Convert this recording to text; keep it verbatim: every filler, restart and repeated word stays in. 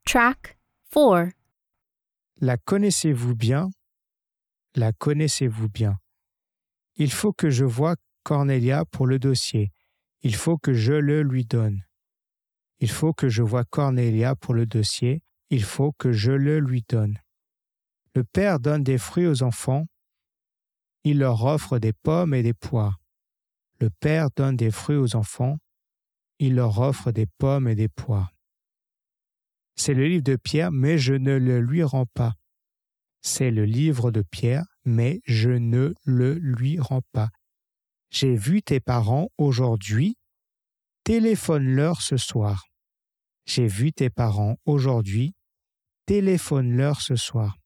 Track four. La connaissez-vous bien? La connaissez-vous bien? Il faut que je voie Cornelia pour le dossier. Il faut que je le lui donne. Il faut que je voie Cornelia pour le dossier. Il faut que je le lui donne. Le père donne des fruits aux enfants. Il leur offre des pommes et des poires. Le père donne des fruits aux enfants. Il leur offre des pommes et des poires. C'est le livre de Pierre, mais je ne le lui rends pas. C'est le livre de Pierre, mais je ne le lui rends pas. J'ai vu tes parents aujourd'hui. Téléphone-leur ce soir. J'ai vu tes parents aujourd'hui. Téléphone-leur ce soir.